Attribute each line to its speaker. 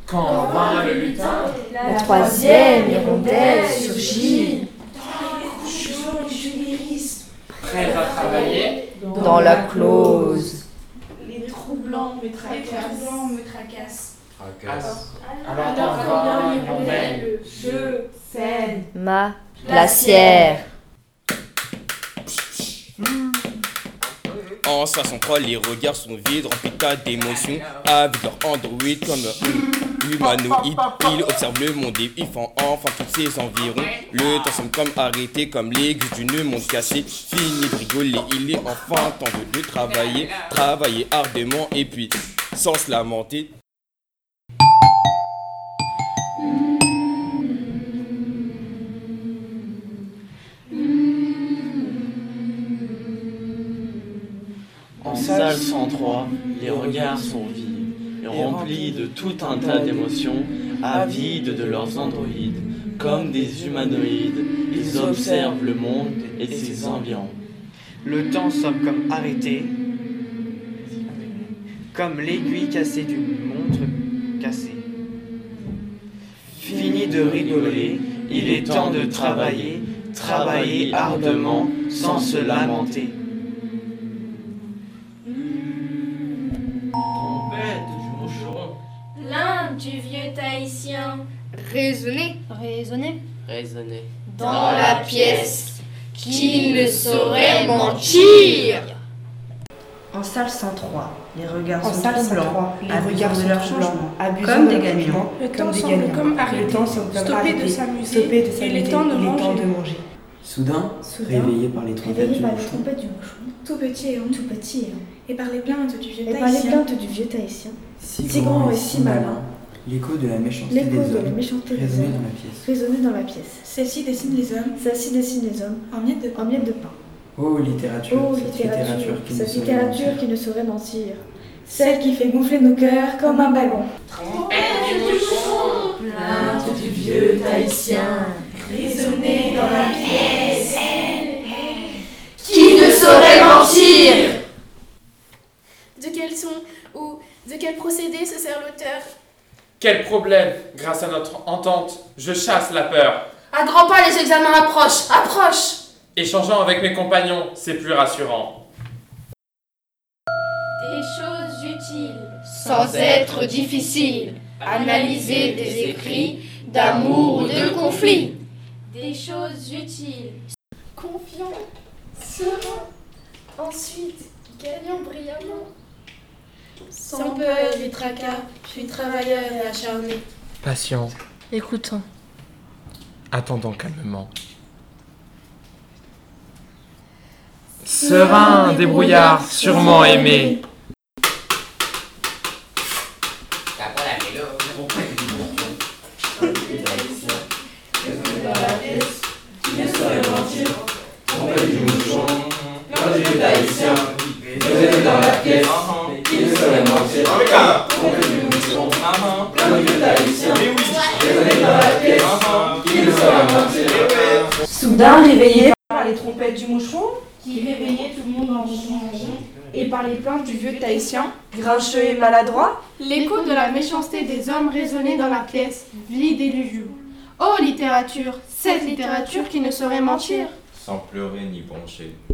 Speaker 1: Quand vint le lutin,
Speaker 2: la troisième hirondelle surgit
Speaker 1: prête à travailler,
Speaker 2: dans la close.
Speaker 3: Les troublants me tracassent.
Speaker 1: alors quand vint l'hirondelle,
Speaker 3: Je cède.
Speaker 2: Ma glacière.
Speaker 4: En 63, les regards sont vides, remplis de tas d'émotions. Avec leur android comme humanoïde, ils observent le monde et ils font enfin tous ses environs. Le temps semble comme arrêté, comme l'aiguille d'une montre cassée. Fini de rigoler, il est enfin temps de travailler. Travailler ardemment et puis sans se lamenter.
Speaker 5: En salle 103, les regards sont vides et remplis de tout un tas d'émotions, avides de leurs androïdes. Comme des humanoïdes, ils observent le monde et ses environs.
Speaker 6: Le temps semble comme arrêté, comme l'aiguille cassée d'une montre cassée. Fini de rigoler, il est temps de travailler, travailler ardemment sans se lamenter.
Speaker 5: Trompette du moucheron.
Speaker 7: L'un du vieux Tahitien.
Speaker 2: Raisonner
Speaker 5: Raisonnez.
Speaker 2: dans la pièce. Qui ne saurait mentir?
Speaker 8: En salle 103, les regards
Speaker 3: En
Speaker 8: sont
Speaker 3: salle
Speaker 8: troublants,
Speaker 3: 103, les
Speaker 8: abusant
Speaker 3: regards
Speaker 8: de
Speaker 3: sont
Speaker 8: leur
Speaker 3: troublants,
Speaker 8: changement,
Speaker 3: abusant
Speaker 8: comme
Speaker 3: de
Speaker 8: des
Speaker 3: leur
Speaker 8: gagnants,
Speaker 3: changement. Le temps
Speaker 8: des
Speaker 3: semble
Speaker 8: gagnants.
Speaker 3: comme arrêter,
Speaker 8: Le temps semble comme
Speaker 3: stopper de
Speaker 8: arrêter,
Speaker 3: s'amuser,
Speaker 8: stopper de
Speaker 3: il
Speaker 8: s'amuser,
Speaker 3: est temps de
Speaker 8: il est temps
Speaker 3: manger.
Speaker 8: de manger.
Speaker 9: Soudain,
Speaker 8: Soudain,
Speaker 9: réveillé par les trompettes
Speaker 10: Réveillé
Speaker 9: du
Speaker 10: par les
Speaker 9: bouchon,
Speaker 10: trompettes du bouchon,
Speaker 3: Tout petit et
Speaker 10: tout petit
Speaker 3: et par les plaintes du vieux
Speaker 10: et par les plaintes du vieux Tahitien,
Speaker 9: si grand et si malin, l'écho de la méchanceté
Speaker 10: l'écho
Speaker 9: des
Speaker 10: de la
Speaker 9: hommes
Speaker 10: méchanceté des
Speaker 9: résonnait
Speaker 10: hommes
Speaker 9: dans la pièce.
Speaker 10: résonnait dans la pièce.
Speaker 3: Celle-ci dessine les hommes
Speaker 10: Celle-ci dessine les hommes
Speaker 3: en miettes de pain.
Speaker 10: en miettes de pain.
Speaker 9: Oh littérature,
Speaker 10: Oh
Speaker 9: cette littérature qui ne
Speaker 10: cette
Speaker 9: saurait
Speaker 10: littérature
Speaker 9: mentir.
Speaker 10: qui ne saurait mentir. Celle qui fait gonfler nos cœurs comme un ballon.
Speaker 2: Plainte du vieux Tahitien.
Speaker 3: Résonner dans la pièce.
Speaker 2: Qui ne saurait mentir?
Speaker 7: De quel son ou de quel procédé se sert l'auteur?
Speaker 1: quel problème, grâce à notre entente, je chasse la peur.
Speaker 2: À grands pas, les examens approchent, approchent.
Speaker 1: Échangeant avec mes compagnons, c'est plus rassurant.
Speaker 7: Des choses utiles.
Speaker 2: Sans être difficile. Analyser des écrits d'amour ou de conflit.
Speaker 7: Des choses utiles. Confiant. Serein. Ensuite, gagnant brillamment. Sans peur du tracas, je suis travailleur et acharné.
Speaker 1: Patient,
Speaker 2: Écoutons.
Speaker 1: attendant calmement. Serein, débrouillard, sûrement aimé.
Speaker 3: Soudain réveillé par les trompettes du moucheron, qui réveillait tout le monde en rond, et par les plaintes du vieux Tahitien,
Speaker 8: Grincheux et maladroit,
Speaker 7: L'écho de la méchanceté des hommes résonnait dans la pièce, vide et lugubre. Oh littérature, cette littérature qui ne saurait mentir.
Speaker 11: Sans pleurer ni broncher.